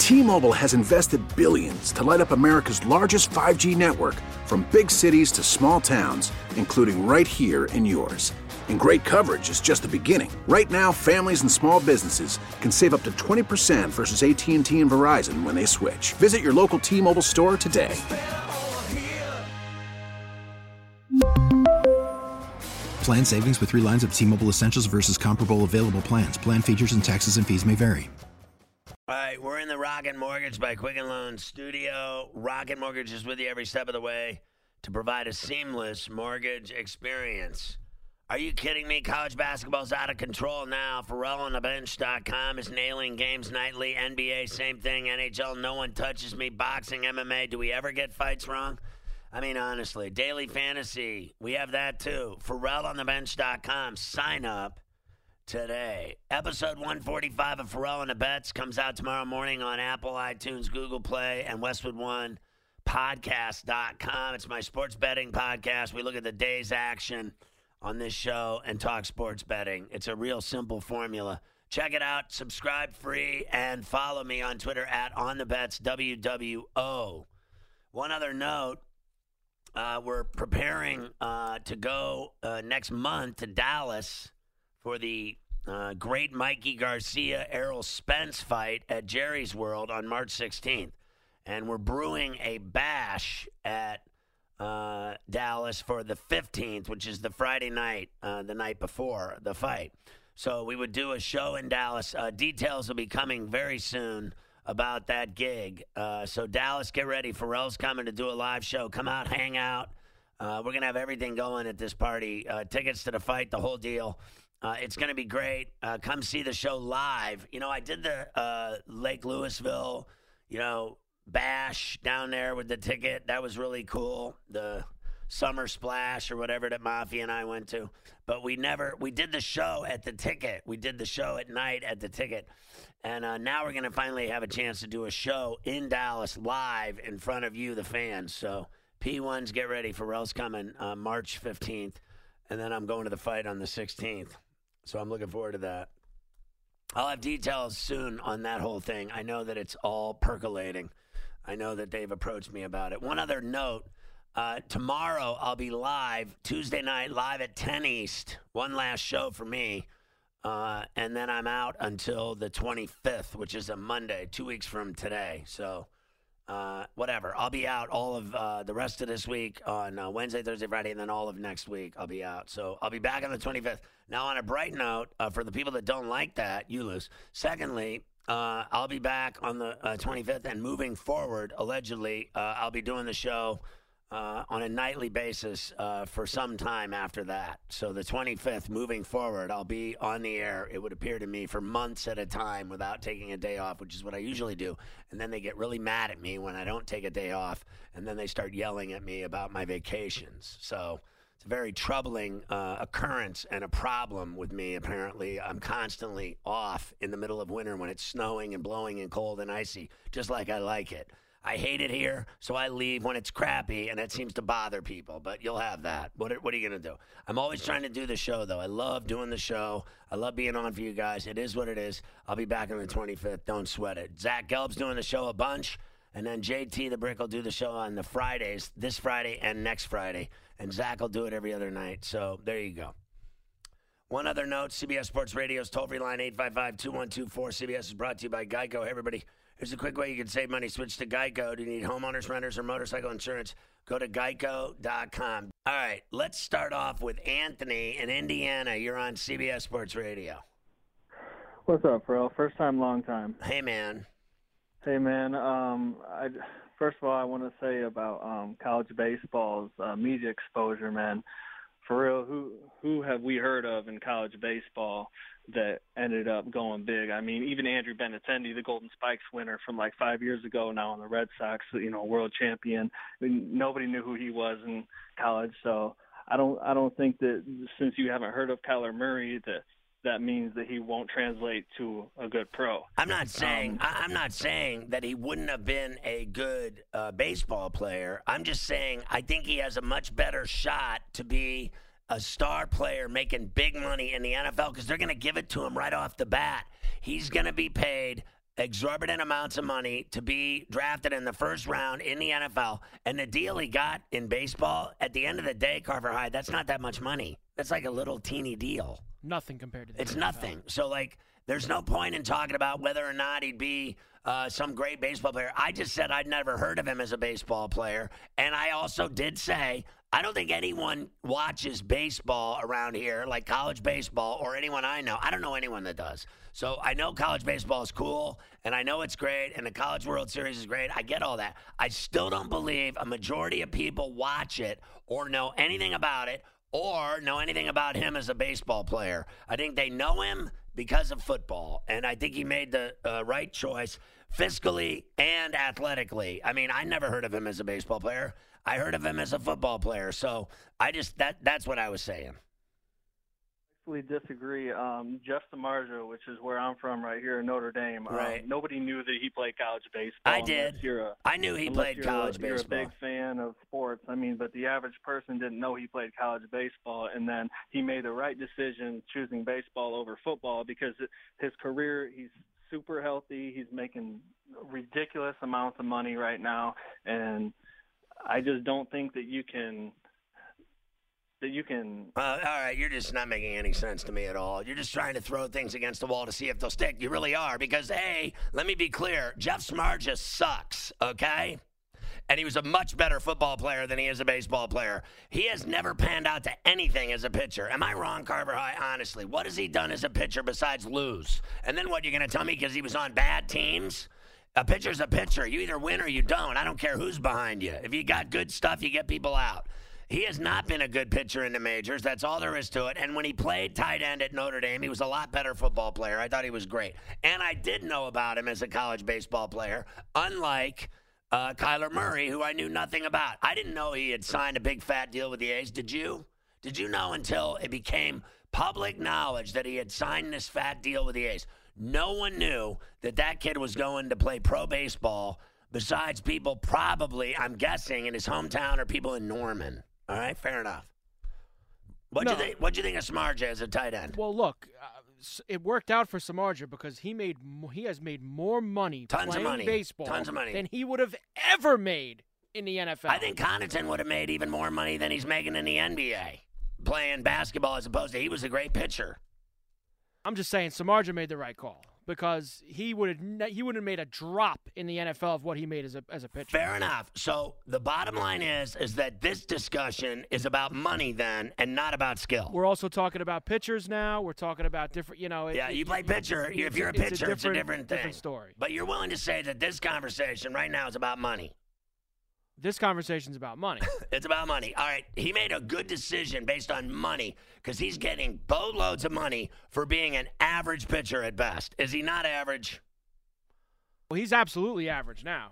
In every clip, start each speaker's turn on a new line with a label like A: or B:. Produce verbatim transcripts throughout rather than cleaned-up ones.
A: T-Mobile has invested billions to light up America's largest five G network, from big cities to small towns, including right here in yours. And great coverage is just the beginning. Right now, families and small businesses can save up to twenty percent versus A T and T and Verizon when they switch. Visit your local T-Mobile store today.
B: Plan savings with three lines of T-Mobile Essentials versus comparable available plans. Plan features and taxes and fees may vary.
C: All right, we're in the Rocket Mortgage by Quicken Loans studio. Rocket Mortgage is with you every step of the way to provide a seamless mortgage experience. Are you kidding me? College basketball's out of control now. Pharrell on the bench dot com is nailing games nightly. N B A, same thing. N H L, no one touches me. Boxing, M M A, do we ever get fights wrong? I mean, honestly. Daily fantasy, we have that too. Pharrell on the bench dot com. Sign up today. Episode one forty-five of Pharrell and the Bets comes out tomorrow morning on Apple, iTunes, Google Play, and Westwood One Podcast dot com. It's my sports betting podcast. We look at the day's action on this show and talk sports betting. It's a real simple formula. Check it out. Subscribe free and follow me on Twitter at OnTheBets W W O. One other note, uh, we're preparing uh, to go uh, next month to Dallas for the uh, great Mikey Garcia Errol Spence fight at Jerry's World on March sixteenth. And we're brewing a bash at Uh, Dallas for the fifteenth, which is the Friday night, uh, the night before the fight. So we would do a show in Dallas. Uh, details will be coming very soon about that gig. Uh, so Dallas, get ready. Pharrell's coming to do a live show. Come out, hang out. Uh, we're going to have everything going at this party. Uh, tickets to the fight, the whole deal. Uh, it's going to be great. Uh, come see the show live. You know, I did the uh, Lake Louisville, you know, bash down there with the ticket. That was really cool. The Summer Splash or whatever that Mafia and I went to. But we never, we did the show at the ticket. We did the show at night at the ticket. And uh, now we're going to finally have a chance to do a show in Dallas live in front of you, the fans. So P ones, get ready. Pharrell's coming uh, March fifteenth. And then I'm going to the fight on the sixteenth. So I'm looking forward to that. I'll have details soon on that whole thing. I know that it's all percolating. I know that they've approached me about it. One other note, uh, tomorrow I'll be live, Tuesday night, live at ten East. One last show for me. Uh, and then I'm out until the twenty-fifth, which is a Monday, two weeks from today. So uh, whatever. I'll be out all of uh, the rest of this week on uh, Wednesday, Thursday, Friday, and then all of next week I'll be out. So I'll be back on the twenty-fifth. Now, on a bright note, uh, for the people that don't like that, you lose. Secondly, Uh, I'll be back on the uh, twenty-fifth, and moving forward, allegedly, uh, I'll be doing the show uh, on a nightly basis uh, for some time after that. So the twenty-fifth, moving forward, I'll be on the air, it would appear to me, for months at a time without taking a day off, which is what I usually do. And then they get really mad at me when I don't take a day off, and then they start yelling at me about my vacations. So it's a very troubling uh, occurrence and a problem with me, apparently. I'm constantly off in the middle of winter when it's snowing and blowing and cold and icy, just like I like it. I hate it here, so I leave when it's crappy, and that seems to bother people, but you'll have that. What are, what are you going to do? I'm always trying to do the show, though. I love doing the show. I love being on for you guys. It is what it is. I'll be back on the twenty-fifth. Don't sweat it. Zach Gelb's doing the show a bunch. And then J T the Brick will do the show on the Fridays, this Friday and next Friday. And Zach will do it every other night. So there you go. One other note, C B S Sports Radio's toll-free line, eight five five, two one two, four C B S is brought to you by Geico. Hey, everybody, here's a quick way you can save money. Switch to Geico. Do you need homeowners, renters, or motorcycle insurance? Go to geico dot com. All right, let's start off with Anthony in Indiana. You're on C B S Sports Radio.
D: What's up, bro? First time, long time.
C: Hey, man.
D: Hey, man. Um, I, first of all, I want to say about um, college baseball's uh, media exposure, man. For real, who who have we heard of in college baseball that ended up going big? I mean, even Andrew Benintendi, the Golden Spikes winner from like five years ago, now on the Red Sox, you know, world champion. I mean, nobody knew who he was in college, so I don't I don't think that since you haven't heard of Kyler Murray that that means that he won't translate to a good pro.
C: I'm not saying um, I'm not saying that he wouldn't have been a good uh, baseball player. I'm just saying I think he has a much better shot to be a star player making big money in the N F L because they're going to give it to him right off the bat. He's going to be paid exorbitant amounts of money to be drafted in the first round in the N F L. And the deal he got in baseball, at the end of the day, Carver High, that's not that much money. That's like a little teeny deal.
E: Nothing compared to the
C: It's
E: N F L.
C: nothing. So, like, there's no point in talking about whether or not he'd be uh, some great baseball player. I just said I'd never heard of him as a baseball player. And I also did say I don't think anyone watches baseball around here, like college baseball or anyone I know. I don't know anyone that does. So I know college baseball is cool, and I know it's great, and the College World Series is great. I get all that. I still don't believe a majority of people watch it or know anything about it or know anything about him as a baseball player. I think they know him because of football, and I think he made the uh, right choice fiscally and athletically. I mean, I never heard of him as a baseball player. I heard of him as a football player. So I just that that's what I was saying.
D: I disagree. Um, Jeff Samardzija, which is where I'm from, right here in Notre Dame.
C: Right.
D: Um, nobody knew that he played college baseball.
C: I did.
D: You're a,
C: I knew he played
D: you're
C: college
D: a,
C: baseball.
D: You're a big fan of sports. I mean, but the average person didn't know he played college baseball, and then he made the right decision choosing baseball over football because his career, he's super healthy. He's making ridiculous amounts of money right now, and I just don't think that you can – that you can.
C: Uh, all right, you're just not making any sense to me at all. You're just trying to throw things against the wall to see if they'll stick. You really are, because, A, let me be clear, Jeff Samardzija sucks, okay? And he was a much better football player than he is a baseball player. He has never panned out to anything as a pitcher. Am I wrong, Carver High? Honestly, what has he done as a pitcher besides lose? And then what, you're going to tell me because he was on bad teams? A pitcher's a pitcher. You either win or you don't. I don't care who's behind you. If you got good stuff, you get people out. He has not been a good pitcher in the majors. That's all there is to it. And when he played tight end at Notre Dame, he was a lot better football player. I thought he was great. And I did know about him as a college baseball player, unlike uh, Kyler Murray, who I knew nothing about. I didn't know he had signed a big fat deal with the A's. Did you? Did you know until it became public knowledge that he had signed this fat deal with the A's? No one knew that that kid was going to play pro baseball besides people probably, I'm guessing, in his hometown or people in Norman. All right, fair enough. What'd,
E: No.
C: you think, what'd you think of Samardzija as a tight end?
E: Well, look, uh, s- it worked out for Samardzija because he made mo- he has made more money
C: Tons of
E: playing
C: money.
E: baseball
C: Tons of money.
E: than he would have ever made in the N F L.
C: I think Connaughton would have made even more money than he's making in the N B A playing basketball as opposed to he was a great pitcher.
E: I'm just saying Samardzija made the right call because he would have ne- he would have made a drop in the N F L of what he made as a as a pitcher.
C: Fair enough. So the bottom line is is that this discussion is about money then and not about skill.
E: We're also talking about pitchers now. We're talking about different, you know. It,
C: Yeah,
E: it-
C: you play pitcher.
E: it's-
C: If you're a
E: it's
C: pitcher, it's a different thing.
E: different story.
C: But you're willing to say that this conversation right now is about money.
E: This conversation's about money.
C: It's about money. All right, he made a good decision based on money because he's getting boatloads of money for being an average pitcher at best. Is he not average?
E: Well, he's absolutely average now.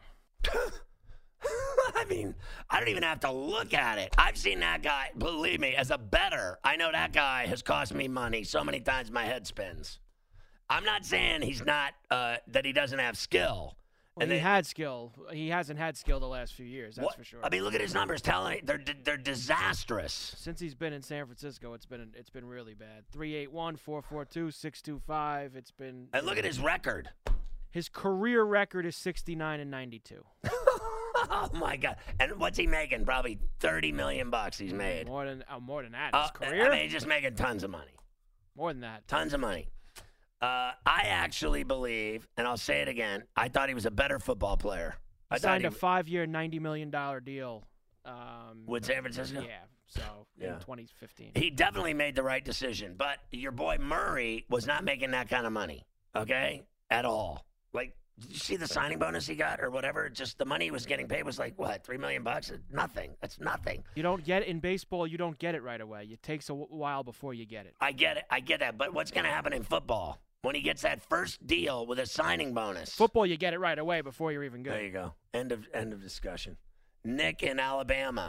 C: I mean, I don't even have to look at it. I've seen that guy, believe me, as a bettor. I know that guy has cost me money so many times my head spins. I'm not saying he's not, uh, that he doesn't have skill.
E: Well,
C: And
E: he
C: they-
E: had skill. He hasn't had skill the last few years, that's
C: What-
E: for sure.
C: I mean, look at his numbers. Telling they're they're disastrous.
E: Since he's been in San Francisco, it's been it's been really bad. three eight one, four four two, six two five. It's been
C: And look at his record.
E: His career record is sixty-nine and ninety-two.
C: Oh my God! And what's he making? Probably thirty million bucks. He's made.
E: More than uh, more than that. His
C: Uh,
E: career?
C: I mean, he's just making tons of money.
E: More than that.
C: Tons of money. Uh, I actually believe, and I'll say it again, I thought he was a better football player. I
E: He
C: thought
E: signed
C: he
E: a five-year, ninety million dollars deal. Um,
C: with San Francisco.
E: yeah, so
C: Yeah.
E: in twenty fifteen.
C: He definitely made the right decision. But your boy Murray was not making that kind of money, okay, at all. Like, did you see the signing bonus he got or whatever? Just the money he was getting paid was like, what, three million bucks? Nothing. That's nothing.
E: You don't get it in baseball. You don't get it right away. It takes a w- while before you get it.
C: I get it. I get that. But what's going to happen in football when he gets that first deal with a signing bonus?
E: Football, you get it right away before you're even good.
C: There you go. End of end of discussion. Nick in Alabama.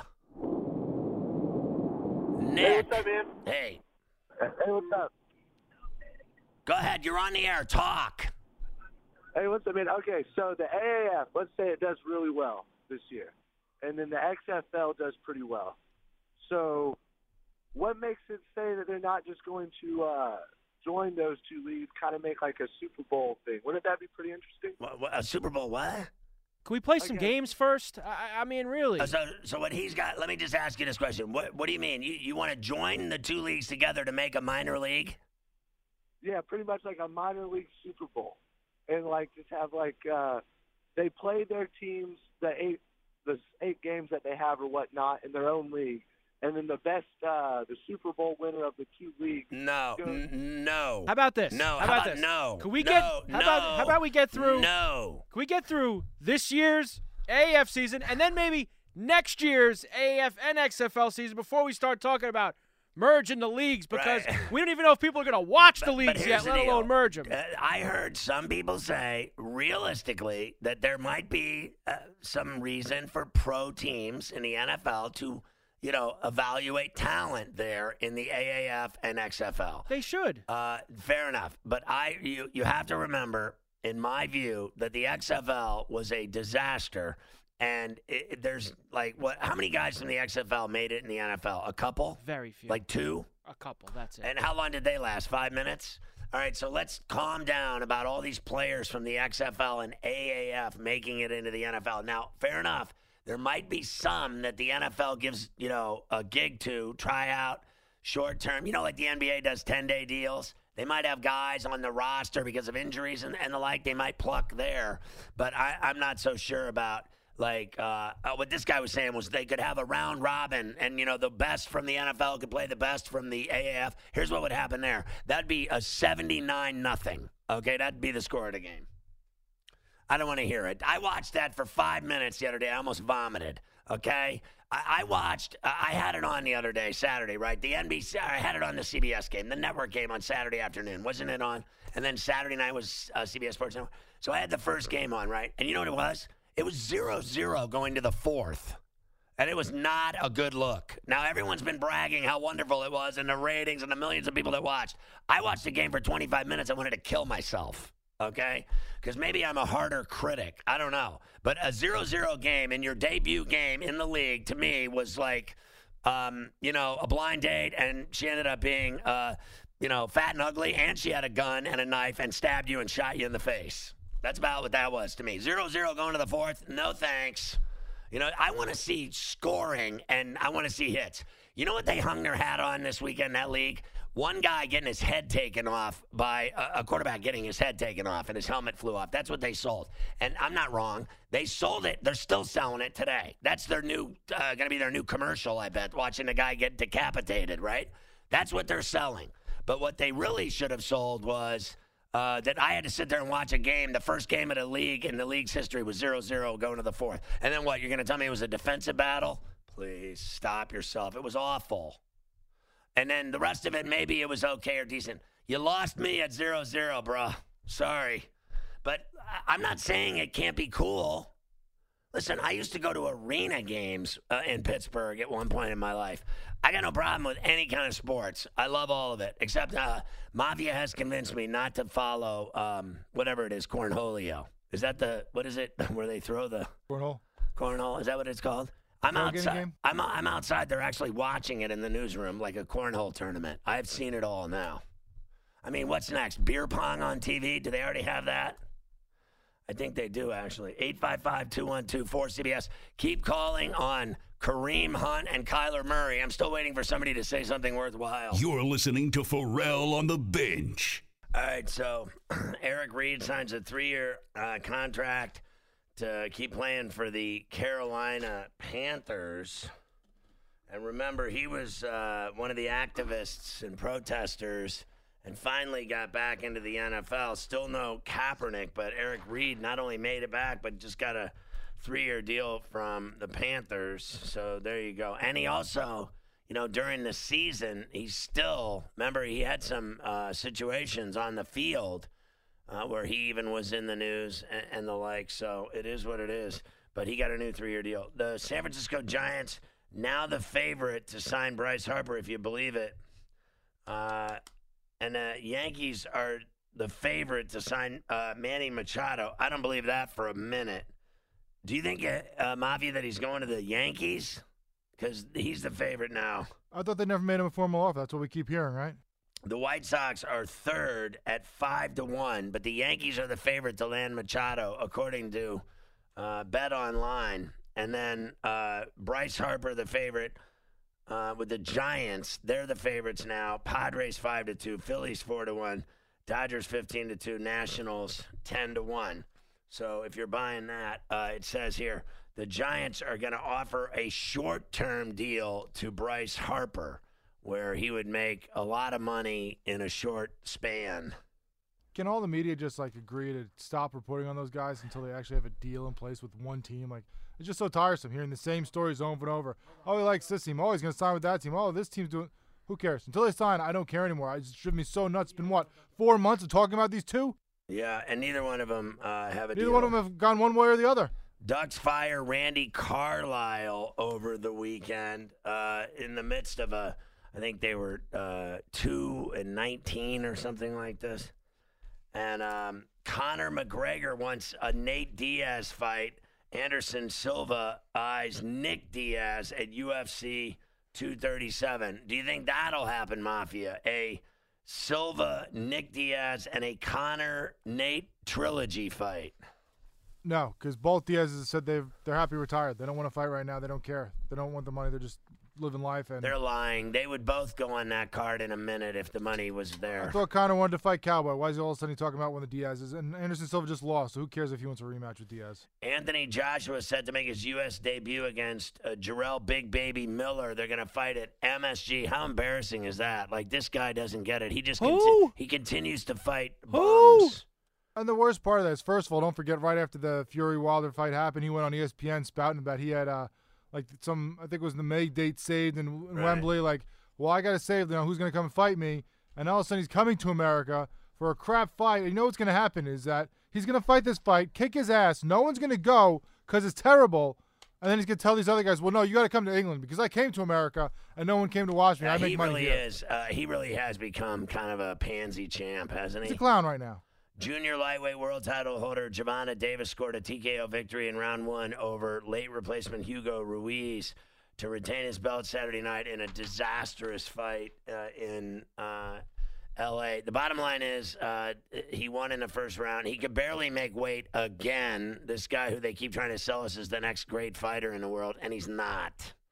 C: Nick.
F: Hey, what's up, man?
C: Hey.
F: Hey, what's up?
C: Go ahead. You're on the air. Talk.
F: Hey, what's up, man? Okay, so the A A F, let's say it does really well this year, and then the X F L does pretty well. So what makes it say that they're not just going to uh, join those two leagues, kind of make like a Super Bowl thing. Wouldn't that be pretty interesting?
C: What, what, a Super Bowl what?
E: Can we play some
F: Okay.
E: games first? I, I mean, really.
C: Uh, so, so what he's got, let me just ask you this question. What, what do you mean? You, you want to join the two leagues together to make a minor league?
F: Yeah, pretty much like a minor league Super Bowl, and like just have like uh, they play their teams the eight the eight games that they have or whatnot in their own league, and then the best uh, the Super Bowl winner of the two leagues.
C: No,
F: Go-
C: n- no.
E: How about this?
C: No,
E: How
C: how
E: about
C: about
E: this?
C: no?
E: Can we
C: No,
E: get? How
C: no,
E: about? How about we get through?
C: No.
E: Can we get through this year's A A F season and then maybe next year's A A F and X F L season before we start talking about merging the leagues, because
C: Right.
E: we don't even know if people are going to watch the
C: But- but
E: leagues
C: here's
E: yet,
C: the
E: let
C: deal.
E: alone merge them.
C: Uh, I heard some people say, realistically, that there might be uh, some reason for pro teams in the N F L to, you know, evaluate talent there in the A A F and X F L.
E: They should.
C: Uh, fair enough, but I you you have to remember, in my view, that the X F L was a disaster, and it, it- there's like what? How many guys from the X F L made it in the N F L? A couple,
E: Very few.
C: like two.
E: a couple. That's it.
C: And how long did they last? Five minutes? All right, so let's calm down about all these players from the X F L and A A F making it into the N F L. Now, fair enough, there might be some that the N F L gives, you know, a gig to, try out, short term. You know, like the N B A does ten-day deals. They might have guys on the roster because of injuries and, and the like. They might pluck there. But I, I'm not so sure about Like, uh, uh, what this guy was saying was they could have a round robin, and, you know, the best from the N F L could play the best from the A A F. Here's what would happen there. That'd be a seventy-nine nothing. Okay, that'd be the score of the game. I don't want to hear it. I watched that for five minutes the other day. I almost vomited, okay? I, I watched, uh, I had it on the other day, Saturday, right? The N B C, I had it on the C B S game, the network game on Saturday afternoon. Wasn't it on? And then Saturday night was uh, C B S Sports Network. So I had the first game on, right? And you know what it was? It was zero zero going to the fourth. And it was not a good look. Now, everyone's been bragging how wonderful it was and the ratings and the millions of people that watched. I watched the game for twenty-five minutes. I wanted to kill myself, okay? Because maybe I'm a harder critic. I don't know. But a zero zero game in your debut game in the league, to me, was like, um, you know, a blind date. And she ended up being, uh, you know, fat and ugly. And she had a gun and a knife and stabbed you and shot you in the face. That's about what that was to me. zero zero going to the fourth. No thanks. You know, I want to see scoring, and I want to see hits. You know what they hung their hat on this weekend in that league? One guy getting his head taken off by a, a quarterback getting his head taken off, and his helmet flew off. That's what they sold. And I'm not wrong. They sold it. They're still selling it today. That's their new, uh, going to be their new commercial, I bet, watching the guy get decapitated, right? That's what they're selling. But what they really should have sold was... Uh, that I had to sit there and watch a game. The first game of the league in the league's history was zero zero going to the fourth. And then what? You're going to tell me it was a defensive battle? Please stop yourself. It was awful. And then the rest of it, maybe it was okay or decent. You lost me at zero zero, bro. Sorry. But I'm not saying it can't be cool. Listen, I used to go to arena games uh, in Pittsburgh at one point in my life. I got no problem with any kind of sports. I love all of it, except uh, Mafia has convinced me not to follow um, whatever it is, cornholio. Is that the, what is it, where they throw the...
G: Cornhole?
C: Cornhole, is that what it's called? I'm
G: Tailgating
C: outside.
G: game?
C: I'm, I'm outside. They're actually watching it in the newsroom like a cornhole tournament. I've seen it all now. I mean, what's next? Beer pong on T V? Do they already have that? I think they do, actually. eight five five, two one two, four C B S. Keep calling on Kareem Hunt and Kyler Murray. I'm still waiting for somebody to say something worthwhile.
H: You're listening to Pharrell on the Bench.
C: All right, so Eric Reed signs a three-year uh, contract to keep playing for the Carolina Panthers. And remember, he was uh, one of the activists and protesters and finally got back into the N F L. Still no Kaepernick, but Eric Reed not only made it back, but just got a three-year deal from the Panthers. So there you go. And he also, you know, during the season, he still, remember, he had some uh, situations on the field uh, where he even was in the news and, and the like. So it is what it is. But he got a new three-year deal. The San Francisco Giants, now the favorite to sign Bryce Harper, if you believe it. Uh And the uh, Yankees are the favorite to sign uh, Manny Machado. I don't believe that for a minute. Do you think, uh, uh, Mafia, that he's going to the Yankees? Because he's the favorite now.
G: I thought they never made him a formal offer. That's what we keep hearing, right?
C: The White Sox are third at five to one, but the Yankees are the favorite to land Machado, according to uh, Bet Online. And then uh, Bryce Harper, the favorite uh, with the Giants. They're the favorites now. Padres five to two, Phillies four to one, Dodgers fifteen to two, Nationals ten to one. So if you're buying that, uh, it says here the Giants are going to offer a short-term deal to Bryce Harper, where he would make a lot of money in a short span.
G: Can all the media just, like, agree to stop reporting on those guys until they actually have a deal in place with one team? Like, it's just so tiresome hearing the same stories over and over. Oh, he likes this team. Oh, he's going to sign with that team. Oh, this team's doing – who cares? Until they sign, I don't care anymore. It's driven me so nuts. It's been, what, four months of talking about these two?
C: Yeah, and neither one of them uh, have a
G: Neither
C: deal.
G: Neither one of them have gone one way or the other.
C: Ducks fire Randy Carlyle over the weekend uh, in the midst of a – I think they were uh, two and nineteen or something like this. And um, Conor McGregor wants a Nate Diaz fight. Anderson Silva eyes Nick Diaz at U F C two thirty-seven. Do you think that'll happen, Mafia? A Silva, Nick Diaz, and a Conor Nate trilogy fight?
G: No, because both Diazes said they've they're happy retired. They don't want to fight right now. They don't care. They don't want the money. They're just living life. And
C: they're lying. They would both go on that card in a minute if the money was there.
G: I thought Conor wanted to fight Cowboy. Why is he all of a sudden talking about one of the Diaz's? And Anderson Silva just lost, so who cares if he wants a rematch with Diaz?
C: Anthony Joshua is set to make his U S debut against uh, Jarrell Big Baby Miller. They're going to fight at M S G. How embarrassing is that? Like, this guy doesn't get it. He just conti- he continues to fight bums.
G: And the worst part of that is, first of all, don't forget, right after the Fury Wilder fight happened, he went on E S P N spouting about he had uh, like some, I think it was the May date saved in, in right. Wembley. Like, well, I got to save, you know, who's going to come and fight me? And all of a sudden he's coming to America for a crap fight. And you know what's going to happen is that he's going to fight this fight, kick his ass. No one's going to go because it's terrible. And then he's going to tell these other guys, well, no, you got to come to England because I came to America and no one came to watch me.
C: Uh,
G: I make
C: he
G: money
C: really
G: here.
C: is. Uh, he really has become kind of a pansy champ, hasn't he?
G: He's a clown right now.
C: Junior lightweight world title holder Javante Davis scored a T K O victory in round one over late replacement Hugo Ruiz to retain his belt Saturday night in a disastrous fight uh, in uh, L A. The bottom line is uh, he won in the first round. He could barely make weight again, this guy who they keep trying to sell us as the next great fighter in the world, and he's not.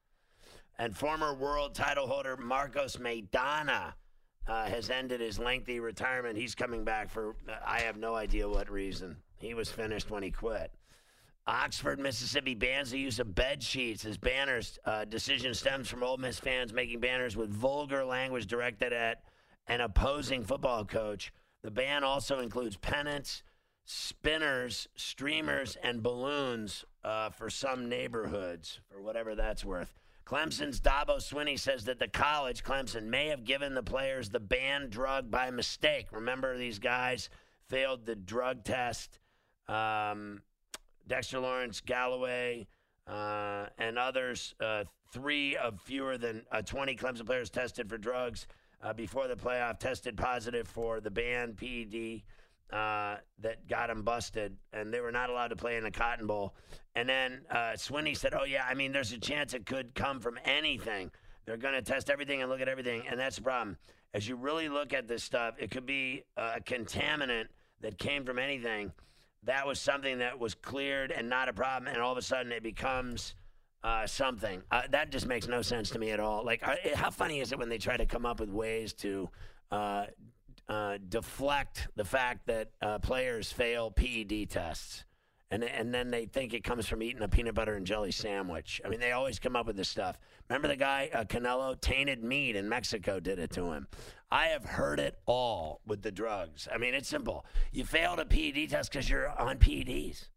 C: And former world title holder Marcos Maidana Uh, has ended his lengthy retirement. He's coming back for, uh, I have no idea what reason. He was finished when he quit. Oxford, Mississippi bans the use of bed sheets as banners. Uh, decision stems from Ole Miss fans making banners with vulgar language directed at an opposing football coach. The ban also includes pennants, spinners, streamers, and balloons uh, for some neighborhoods, for whatever that's worth. Clemson's Dabo Swinney says that the college, Clemson, may have given the players the banned drug by mistake. Remember, these guys failed the drug test. Um, Dexter Lawrence, Galloway, uh, and others, uh, three of fewer than uh, twenty Clemson players tested for drugs uh, before the playoff, tested positive for the banned P E D uh, that got them busted, and they were not allowed to play in the Cotton Bowl. And then uh, Swinney said, oh, yeah, I mean, there's a chance it could come from anything. They're going to test everything and look at everything, and that's the problem. As you really look at this stuff, it could be a contaminant that came from anything. That was something that was cleared and not a problem, and all of a sudden it becomes uh, something. Uh, that just makes no sense to me at all. Like, uh, how funny is it when they try to come up with ways to uh, uh, deflect the fact that uh, players fail P E D tests? And and then they think it comes from eating a peanut butter and jelly sandwich. I mean, they always come up with this stuff. Remember the guy, uh, Canelo, tainted meat in Mexico did it to him. I have heard it all with the drugs. I mean, it's simple. You failed a P E D test because you're on P E Ds.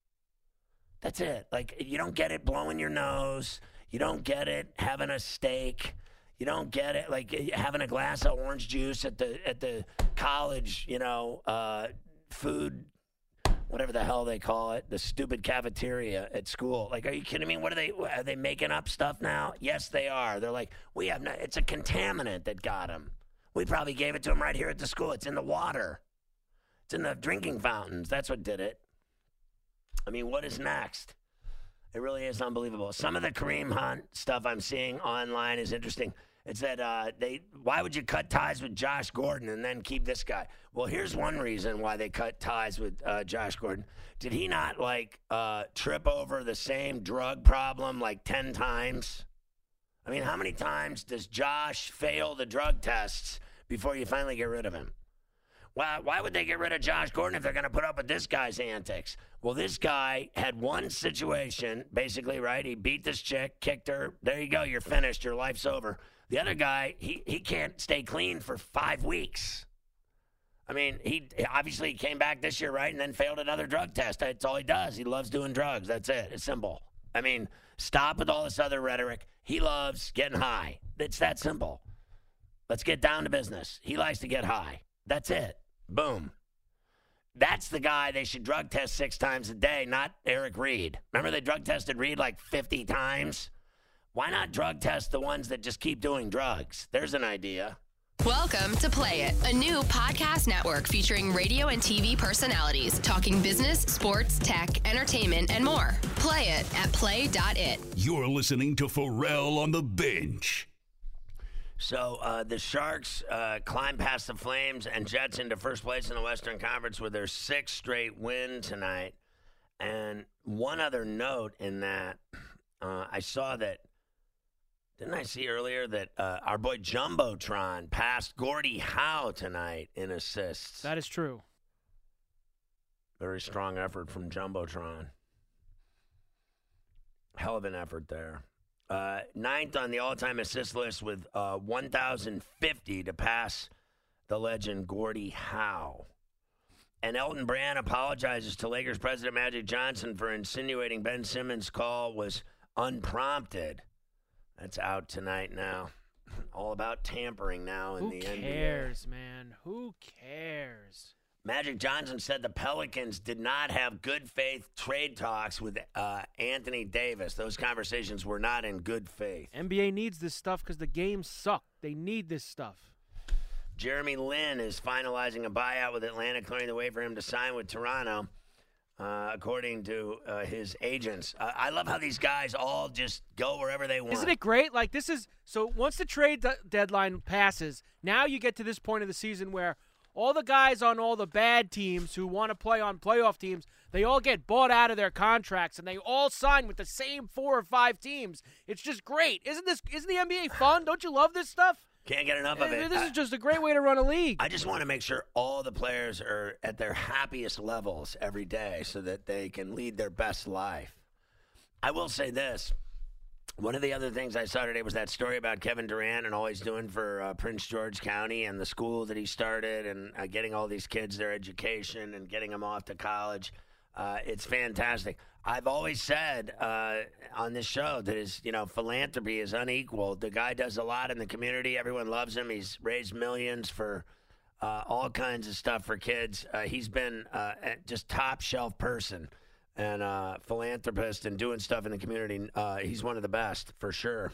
C: That's it. Like, you don't get it blowing your nose. You don't get it having a steak. You don't get it like having a glass of orange juice at the at the college, you know, uh, food. Whatever the hell they call it, the stupid cafeteria at school. Like, are you kidding me? What are they, are they making up stuff now? Yes, they are. They're like, we have no, it's a contaminant that got him. We probably gave it to him right here at the school. It's in the water. It's in the drinking fountains. That's what did it. I mean, what is next? It really is unbelievable. Some of the Kareem Hunt stuff I'm seeing online is interesting. It said, uh, they. why would you cut ties with Josh Gordon and then keep this guy? Well, here's one reason why they cut ties with uh, Josh Gordon. Did he not, like, uh, trip over the same drug problem like ten times? I mean, how many times does Josh fail the drug tests before you finally get rid of him? Why, why would they get rid of Josh Gordon if they're going to put up with this guy's antics? Well, this guy had one situation, basically, right? He beat this chick, kicked her. There you go. You're finished. Your life's over. The other guy, he, he can't stay clean for five weeks. I mean, he obviously came back this year, right, and then failed another drug test. That's all he does. He loves doing drugs. That's it. It's simple. I mean, stop with all this other rhetoric. He loves getting high. It's that simple. Let's get down to business. He likes to get high. That's it. Boom. That's the guy they should drug test six times a day, not Eric Reed. Remember they drug tested Reed like fifty times? Why not drug test the ones that just keep doing drugs? There's an idea.
I: Welcome to Play It, a new podcast network featuring radio and T V personalities talking business, sports, tech, entertainment, and more. Play it at play dot it.
H: You're listening to Pharrell on the Bench.
C: So uh, the Sharks uh, climb past the Flames and Jets into first place in the Western Conference with their sixth straight win tonight. And one other note in that, uh, I saw that, didn't I see earlier that uh, our boy Jumbotron passed Gordie Howe tonight in assists?
E: That is true.
C: Very strong effort from Jumbotron. Hell of an effort there. Uh, ninth on the all-time assist list with uh, one thousand fifty to pass the legend Gordie Howe. And Elton Brand apologizes to Lakers president Magic Johnson for insinuating Ben Simmons' call was unprompted. That's out tonight now. All about tampering now in
E: Who
C: the N B A.
E: Who cares, man? Who cares?
C: Magic Johnson said the Pelicans did not have good faith trade talks with uh, Anthony Davis. Those conversations were not in good faith.
E: N B A needs this stuff because the games suck. They need this stuff.
C: Jeremy Lin is finalizing a buyout with Atlanta, clearing the way for him to sign with Toronto, uh, according to uh, his agents. Uh, I love how these guys all just go wherever they want.
E: Isn't it great? Like, this is – so once the trade de- deadline passes, now you get to this point of the season where – all the guys on all the bad teams who want to play on playoff teams, they all get bought out of their contracts, and they all sign with the same four or five teams. It's just great. Isn't this? Isn't the N B A fun? Don't you love this stuff?
C: Can't get enough of it.
E: This
C: I,
E: is just a great way to run a league.
C: I just want to make sure all the players are at their happiest levels every day so that they can lead their best life. I will say this. One of the other things I saw today was that story about Kevin Durant and all he's doing for uh, Prince George County and the school that he started and uh, getting all these kids their education and getting them off to college. Uh, it's fantastic. I've always said uh, on this show that his, you know, philanthropy is unequaled. The guy does a lot in the community. Everyone loves him. He's raised millions for uh, all kinds of stuff for kids. Uh, he's been uh, just top shelf person. And uh, philanthropist and doing stuff in the community. Uh, he's one of the best for sure.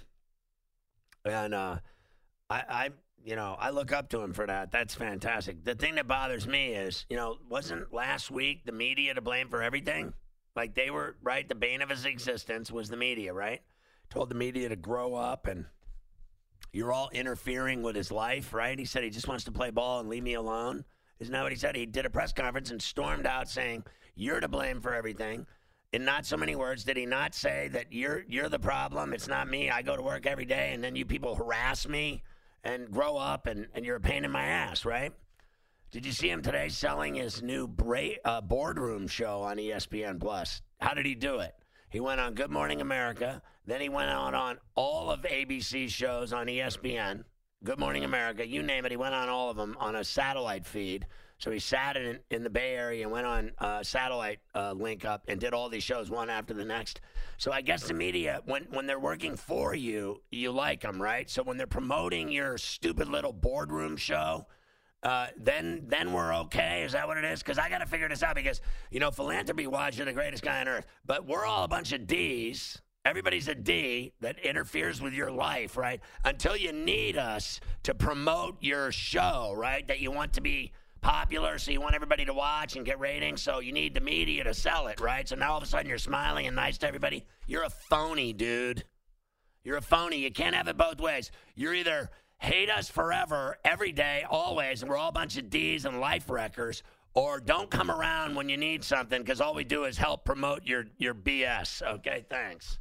C: And uh, I, I, you know, I look up to him for that. That's fantastic. The thing that bothers me is, you know, wasn't last week the media to blame for everything? Like they were, right? The bane of his existence was the media, right? Told the media to grow up and you're all interfering with his life, right? He said he just wants to play ball and leave me alone. Isn't that what he said? He did a press conference and stormed out saying, you're to blame for everything. In not so many words, did he not say that you're you're the problem? It's not me. I go to work every day, and then you people harass me and grow up, and, and you're a pain in my ass, right? Did you see him today selling his new bra- uh, boardroom show on E S P N Plus? How did he do it? He went on Good Morning America. Then he went out on all of A B C's shows on E S P N. Good Morning America, you name it. He went on all of them on a satellite feed. So he sat in, in the Bay Area and went on uh, satellite uh, link up and did all these shows one after the next. So I guess the media, when, when they're working for you, you like them, right? So when they're promoting your stupid little boardroom show, uh, then then we're okay. Is that what it is? Because I got to figure this out because, you know, Philanthropy Watch, you're the greatest guy on earth. But we're all a bunch of Ds. Everybody's a D that interferes with your life, right? Until you need us to promote your show, right? That you want to be popular, so you want everybody to watch and get ratings, so you need the media to sell it, right? So now all of a sudden you're smiling and nice to everybody. You're a phony, dude. You're a phony. You can't have it both ways. You're either hate us forever, every day, always, and we're all a bunch of D's and life wreckers, or don't come around when you need something because all we do is help promote your, your B S. Okay, thanks.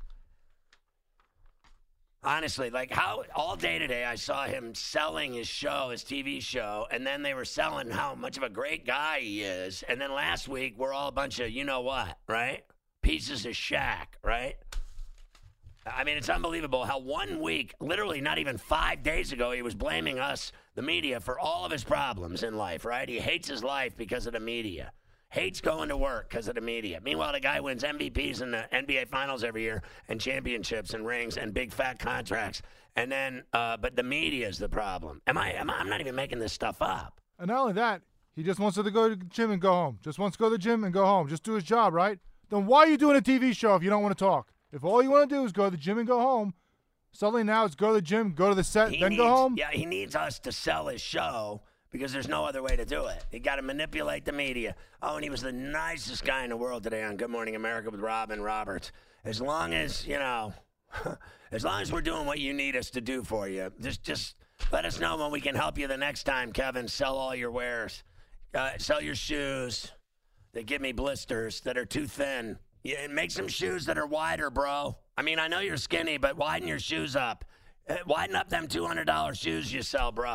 C: Honestly, like how all day today I saw him selling his show, his T V show, and then they were selling how much of a great guy he is. And then last week, we're all a bunch of you-know-what, right? Pieces of Shaq, right? I mean, it's unbelievable how one week, literally not even five days ago, he was blaming us, the media, for all of his problems in life, right? He hates his life because of the media. Hates going to work because of the media. Meanwhile, the guy wins M V Ps in the N B A Finals every year and championships and rings and big fat contracts. And then, uh, but the media is the problem. Am I, am I? I'm not even making this stuff up.
G: And not only that, he just wants to go to the gym and go home. Just wants to go to the gym and go home. Just do his job, right? Then why are you doing a T V show if you don't want to talk? If all you want to do is go to the gym and go home, suddenly now it's go to the gym, go to the set,
C: he
G: then
C: needs,
G: go home.
C: Yeah, he needs us to sell his show because there's no other way to do it. You got to manipulate the media. Oh, and he was the nicest guy in the world today on Good Morning America with Robin Roberts. As long as, you know, as long as we're doing what you need us to do for you, just just let us know when we can help you the next time, Kevin. Sell all your wares. Uh, sell your shoes that give me blisters that are too thin. Yeah, make some shoes that are wider, bro. I mean, I know you're skinny, but widen your shoes up. Uh, widen up them two hundred dollars shoes you sell, bro.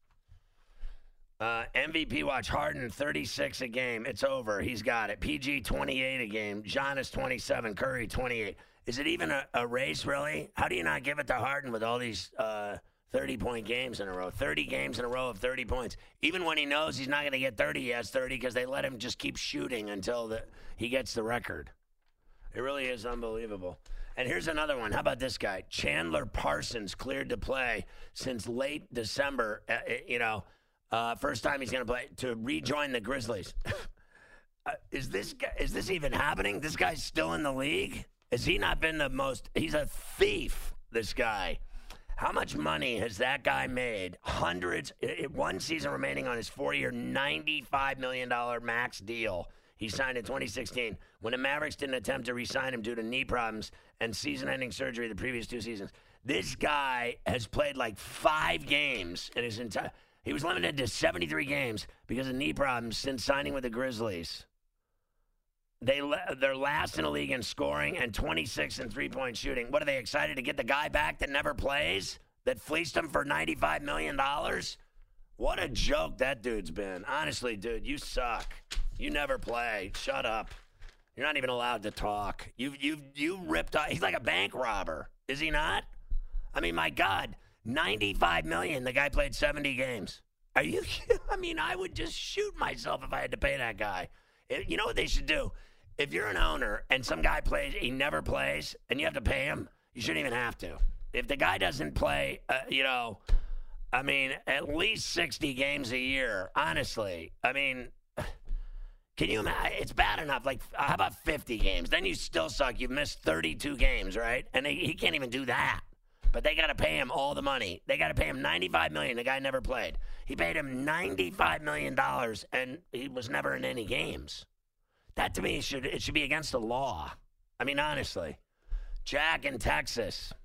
C: Uh, M V P watch, Harden, thirty-six a game. It's over. He's got it. P G, twenty-eight a game. Giannis, twenty-seven. Curry, twenty-eight. Is it even a, a race, really? How do you not give it to Harden with all these uh, thirty-point games in a row? thirty games in a row of thirty points. Even when he knows he's not going to get thirty, he has thirty because they let him just keep shooting until the, he gets the record. It really is unbelievable. And here's another one. How about this guy? Chandler Parsons cleared to play since late December. Uh, you know, uh, first time he's going to play to rejoin the Grizzlies. uh, is this guy, is this even happening? This guy's still in the league? Has he not been the most? He's a thief, this guy. How much money has that guy made? Hundreds. It, one season remaining on his four-year, ninety-five million dollars max deal. He signed in twenty sixteen when the Mavericks didn't attempt to re-sign him due to knee problems and season-ending surgery the previous two seasons. This guy has played like five games in his entire. He was limited to seventy-three games because of knee problems since signing with the Grizzlies. They they're last in the league in scoring and twenty-six in three-point shooting. What are they excited to get the guy back that never plays that fleeced him for ninety-five million dollars? What a joke that dude's been. Honestly, dude, you suck. You never play. Shut up. You're not even allowed to talk. You you you ripped off. He's like a bank robber, is he not? I mean, my God, ninety-five million. The guy played seventy games. Are you? I mean, I would just shoot myself if I had to pay that guy. It, you know what they should do? If you're an owner and some guy plays, he never plays, and you have to pay him, you shouldn't even have to. If the guy doesn't play, uh, you know, I mean, at least sixty games a year. Honestly, I mean. Can you imagine? It's bad enough. Like, how about fifty games? Then you still suck. You've missed thirty-two games, right? And they, he can't even do that. But they got to pay him all the money. They got to pay him ninety-five million dollars. The guy never played. He paid him ninety-five million dollars, and he was never in any games. That, to me, should it should be against the law. I mean, honestly. Jack in Texas.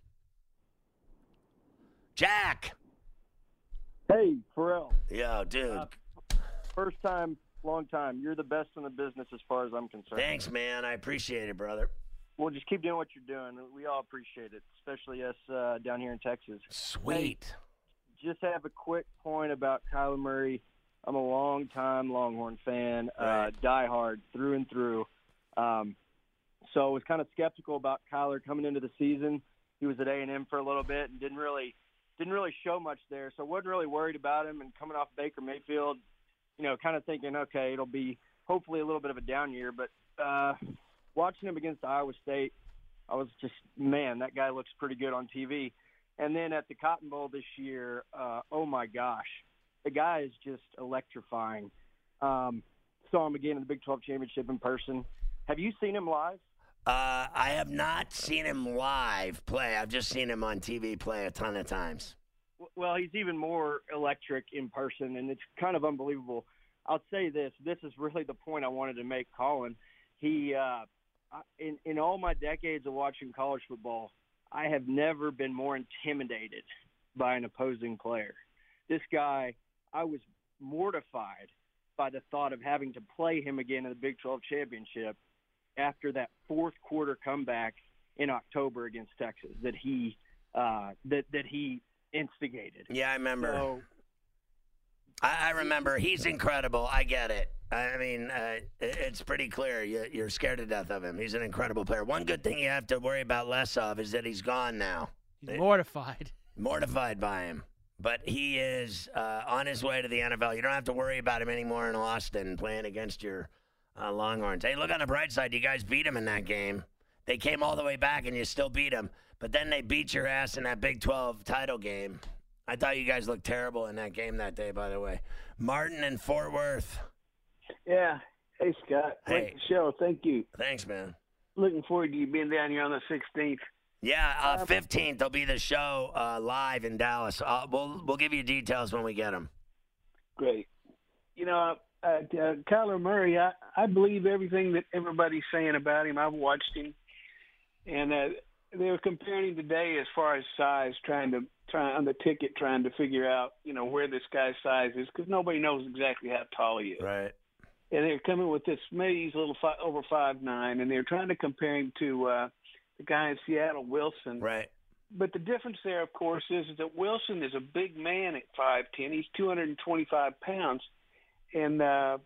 C: Jack.
J: Hey, Pharrell.
C: Yo, dude.
J: Uh, first time. Long time. You're the best in the business as far as I'm concerned.
C: Thanks, man. I appreciate it, brother.
J: Well, just keep doing what you're doing. We all appreciate it, especially us uh, down here in Texas.
C: Sweet.
J: Hey, just have a quick point about Kyler Murray. I'm a long-time Longhorn fan,
C: right.
J: uh, diehard through and through. Um, so I was kind of skeptical about Kyler coming into the season. He was at A and M for a little bit and didn't really didn't really show much there. So I wasn't really worried about him. And coming off Baker Mayfield, you know, kind of thinking, okay, it'll be hopefully a little bit of a down year. But uh, watching him against Iowa State, I was just, man, that guy looks pretty good on T V. And then at the Cotton Bowl this year, uh, oh, my gosh, the guy is just electrifying. Um, saw him again in the Big twelve Championship in person. Have you seen him live?
C: Uh, I have not seen him live play. I've just seen him on T V play a ton of times.
J: Well, he's even more electric in person, and it's kind of unbelievable. I'll say this. This is really the point I wanted to make, Colin. He, uh, in, in all my decades of watching college football, I have never been more intimidated by an opposing player. This guy, I was mortified by the thought of having to play him again in the Big twelve championship after that fourth quarter comeback in October against Texas that he uh, that that he instigated.
C: Yeah, I remember.
J: So,
C: I, I remember. He's incredible. I get it. I mean, uh, it's pretty clear you, you're scared to death of him. He's an incredible player. One good thing you have to worry about less of is that he's gone now.
E: He's mortified.
C: Mortified by him. But he is uh, on his way to the N F L. You don't have to worry about him anymore in Austin playing against your uh, Longhorns. Hey, look on the bright side. You guys beat him in that game. They came all the way back, and you still beat him. But then they beat your ass in that Big twelve title game. I thought you guys looked terrible in that game that day, by the way. Martin in Fort Worth.
K: Yeah. Hey, Scott.
C: Hey.
K: Great show. Thank you.
C: Thanks, man.
K: Looking forward to you being down here on the sixteenth.
C: Yeah, uh, fifteenth will be the show uh, live in Dallas. Uh, we'll we'll give you details when we get them.
K: Great. You know, uh, uh, Kyler Murray, I, I believe everything that everybody's saying about him. I've watched him. And uh, they were comparing him today as far as size, trying to try on the ticket, trying to figure out, you know, where this guy's size is, because nobody knows exactly how tall he is.
C: Right.
K: And they're coming with this, maybe he's a little fi- over five nine, and they're trying to compare him to uh, the guy in Seattle, Wilson.
C: Right.
K: But the difference there, of course, is, is that Wilson is a big man at five ten. He's two hundred twenty-five pounds, and uh,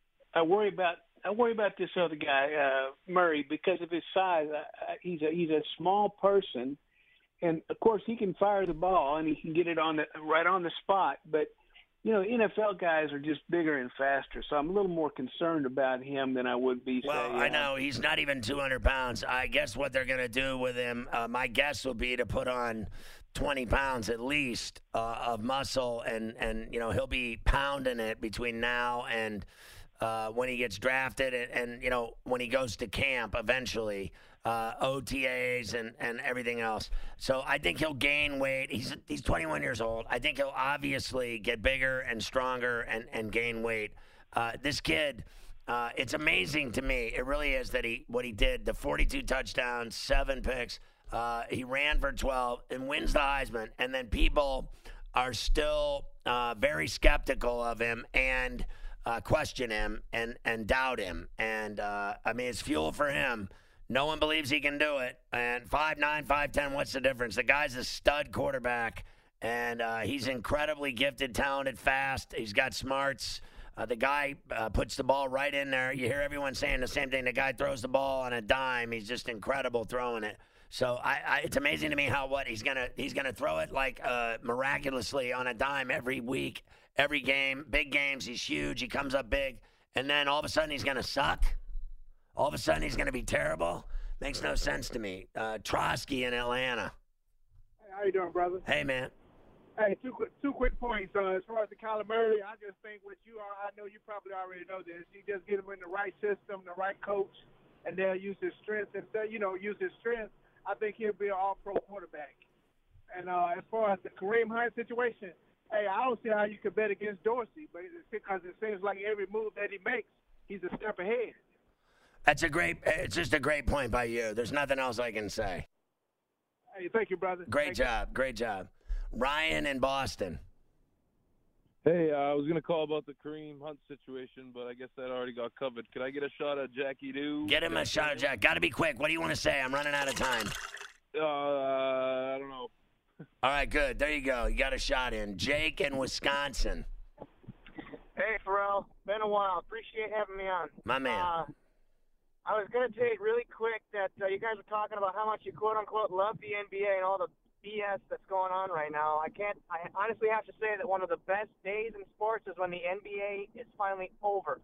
K: I worry about I worry about this other guy, uh, Murray, because of his size. I, I, he's a he's a small person, and of course he can fire the ball and he can get it on the right on the spot. But you know, N F L guys are just bigger and faster, so I'm a little more concerned about him than I would be.
C: Well,
K: say,
C: I
K: uh,
C: know he's not even two hundred pounds. I guess what they're going to do with him, uh, my guess will be to put on twenty pounds at least uh, of muscle, and and you know he'll be pounding it between now and uh, when he gets drafted, and, and you know when he goes to camp eventually. Uh, O T As and, and everything else. So I think he'll gain weight. He's he's twenty-one years old. I think he'll obviously get bigger and stronger and, and gain weight. Uh, this kid, uh, it's amazing to me. It really is that he what he did, the forty-two touchdowns, seven picks. Uh, he ran for twelve and wins the Heisman. And then people are still uh, very skeptical of him and uh, question him and, and doubt him. And, uh, I mean, it's fuel for him. No one believes he can do it. And five nine, five ten, what's the difference? The guy's a stud quarterback, and uh, he's incredibly gifted, talented, fast. He's got smarts. Uh, the guy uh, puts the ball right in there. You hear everyone saying the same thing. The guy throws the ball on a dime. He's just incredible throwing it. So I, I, it's amazing to me how what he's gonna he's gonna throw it like uh, miraculously on a dime every week, every game, big games. He's huge. He comes up big, and then all of a sudden he's gonna suck. All of a sudden, he's going to be terrible. Makes no sense to me. Uh, Trotsky in Atlanta.
L: Hey, how you doing, brother?
C: Hey, man.
L: Hey, two quick, two quick points. Uh, as far as the Kyler Murray, I just think what you are, I know you probably already know this. You just get him in the right system, the right coach, and they'll use his strength. And, you know, use his strength, I think he'll be an all-pro quarterback. And uh, as far as the Kareem Hunt situation, hey, I don't see how you could bet against Dorsey, but it's because it seems like every move that he makes, he's a step ahead.
C: That's a great. It's just a great point by you. There's nothing else I can say.
L: Hey, thank you, brother.
C: Great
L: thank
C: job.
L: You.
C: Great job. Ryan in Boston.
M: Hey, uh, I was going to call about the Kareem Hunt situation, but I guess that already got covered. Could I get a shot at Jackie Doo?
C: Get him a shot at Jack. Got to be quick. What do you want to say? I'm running out of time.
M: Uh, I don't know.
C: All right, good. There you go. You got a shot in. Jake in Wisconsin.
N: Hey, Pharrell. Been a while. Appreciate having me on.
C: My man.
N: Uh, I was going to take really quick that uh, you guys were talking about how much you quote-unquote love the N B A and all the B S that's going on right now. I can't – I honestly have to say that one of the best days in sports is when the N B A is finally over.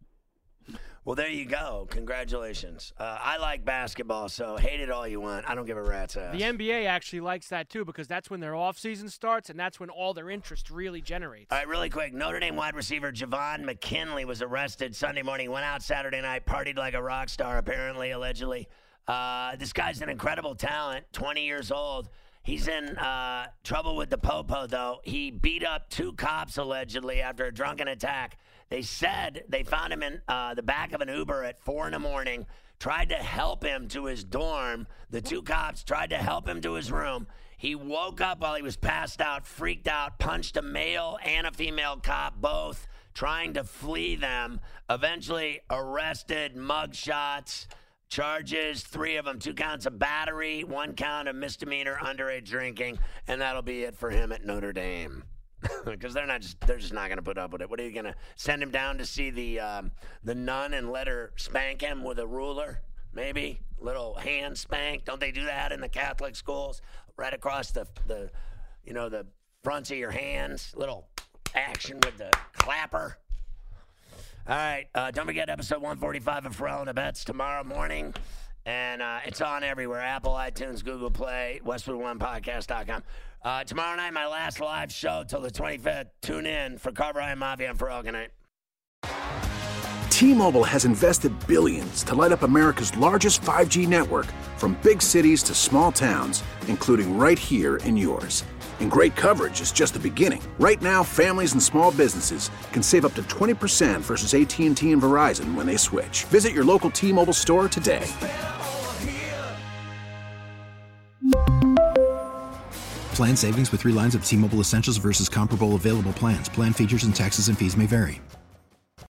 C: Well, there you go. Congratulations. Uh, I like basketball, so hate it all you want. I don't give a rat's ass.
E: The N B A actually likes that, too, because that's when their off-season starts, and that's when all their interest really generates.
C: All right, really quick. Notre Dame wide receiver Javon McKinley was arrested Sunday morning, went out Saturday night, partied like a rock star, apparently, allegedly. Uh, this guy's an incredible talent, twenty years old. He's in uh, trouble with the popo, though. He beat up two cops, allegedly, after a drunken attack. They said they found him in uh, the back of an Uber at four in the morning, tried to help him to his dorm. The two cops tried to help him to his room. He woke up while he was passed out, freaked out, punched a male and a female cop, both trying to flee them. Eventually arrested, mugshots, charges, three of them, two counts of battery, one count of misdemeanor underage drinking, and that'll be it for him at Notre Dame. Because they're not just they're just not going to put up with it. What are you going to send him down to see the um, the nun and let her spank him with a ruler? Maybe little hand spank. Don't they do that in the Catholic schools? Right across the the you know the fronts of your hands, little action with the clapper. All right, uh, don't forget episode one forty-five of Pharrell and the Bets tomorrow morning. And uh, it's on everywhere, Apple, iTunes, Google Play, westwood one podcast dot com. Uh, tomorrow night, my last live show till the twenty-fifth. Tune in for Carver High Mafia and Pharrell. Good night.
A: T-Mobile has invested billions to light up America's largest five G network, from big cities to small towns, including right here in yours. And great coverage is just the beginning. Right now, families and small businesses can save up to twenty percent versus A T and T and Verizon when they switch. Visit your local T-Mobile store today.
B: Plan savings with three lines of T-Mobile Essentials versus comparable available plans. Plan features and taxes and fees may vary.